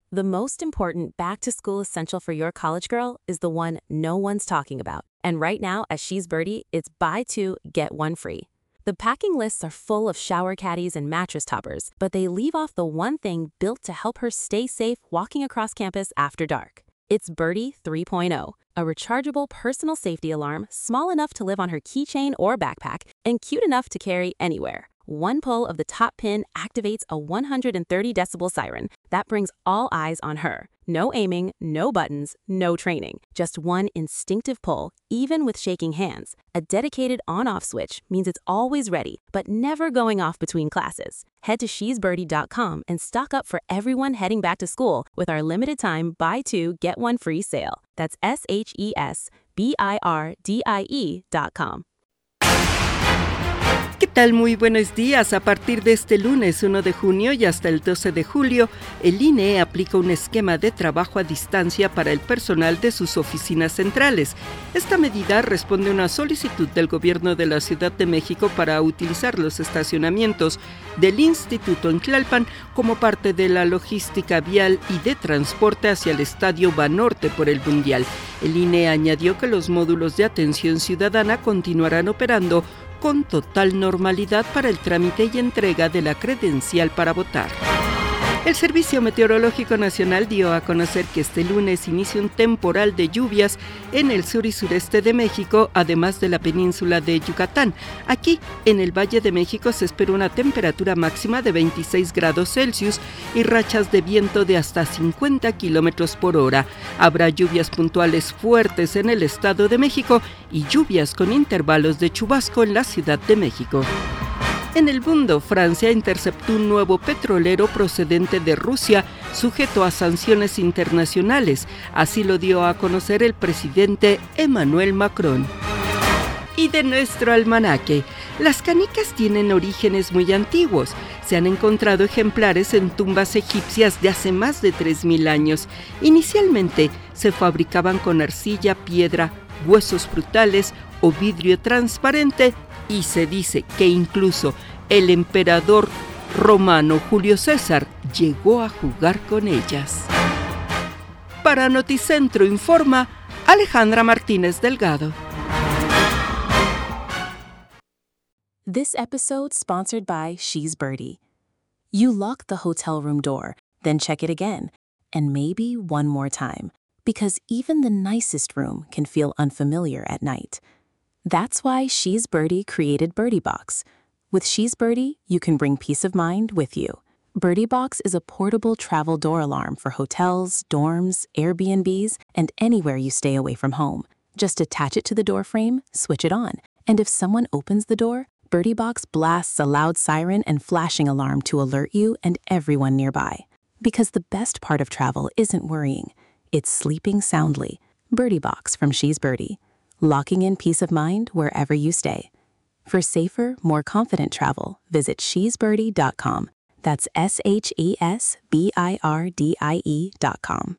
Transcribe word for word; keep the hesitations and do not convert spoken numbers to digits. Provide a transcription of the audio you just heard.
The most important back-to-school essential for your college girl is the one no one's talking about. And right now at She's Birdie, it's buy two, get one free. The packing lists are full of shower caddies and mattress toppers, but they leave off the one thing built to help her stay safe walking across campus after dark. It's Birdie three point oh, a rechargeable personal safety alarm small enough to live on her keychain or backpack and cute enough to carry anywhere. One pull of the top pin activates a one hundred thirty decibel siren that brings all eyes on her. No aiming, no buttons, no training. Just one instinctive pull, even with shaking hands. A dedicated on-off switch means it's always ready, but never going off between classes. Head to she's birdie dot com and stock up for everyone heading back to school with our limited time buy two, get one free sale. That's S H E S B I R D I E dot com. ¿Qué tal? Muy buenos días. A partir de este lunes uno de junio y hasta el doce de julio, el I N E aplica un esquema de trabajo a distancia para el personal de sus oficinas centrales. Esta medida responde a una solicitud del Gobierno de la Ciudad de México para utilizar los estacionamientos del Instituto en Tlalpan como parte de la logística vial y de transporte hacia el Estadio Banorte por el Mundial. El I N E añadió que los módulos de atención ciudadana continuarán operando con total normalidad para el trámite y entrega de la credencial para votar. El Servicio Meteorológico Nacional dio a conocer que este lunes inicia un temporal de lluvias en el sur y sureste de México, además de la península de Yucatán. Aquí, en el Valle de México, se espera una temperatura máxima de veintiséis grados Celsius y rachas de viento de hasta cincuenta kilómetros por hora. Habrá lluvias puntuales fuertes en el Estado de México y lluvias con intervalos de chubasco en la Ciudad de México. En el mundo, Francia interceptó un nuevo petrolero procedente de Rusia, sujeto a sanciones internacionales. Así lo dio a conocer el presidente Emmanuel Macron. Y de nuestro almanaque, las canicas tienen orígenes muy antiguos. Se han encontrado ejemplares en tumbas egipcias de hace más de tres mil años. Inicialmente se fabricaban con arcilla, piedra, huesos brutales o vidrio transparente, y se dice que incluso el emperador romano Julio César llegó a jugar con ellas. Para Noticentro informa Alejandra Martínez Delgado. This episode sponsored by She's Birdie. You lock the hotel room door, then check it again, and maybe one more time, because even the nicest room can feel unfamiliar at night. That's why She's Birdie created Birdie Box. With She's Birdie, you can bring peace of mind with you. Birdie Box is a portable travel door alarm for hotels, dorms, Airbnbs, and anywhere you stay away from home. Just attach it to the door frame, switch it on, and if someone opens the door, Birdie Box blasts a loud siren and flashing alarm to alert you and everyone nearby. Because the best part of travel isn't worrying, it's sleeping soundly. Birdie Box from She's Birdie. Locking in peace of mind wherever you stay. For safer, more confident travel, visit she's birdie dot com. That's S H E S B I R D I E dot com.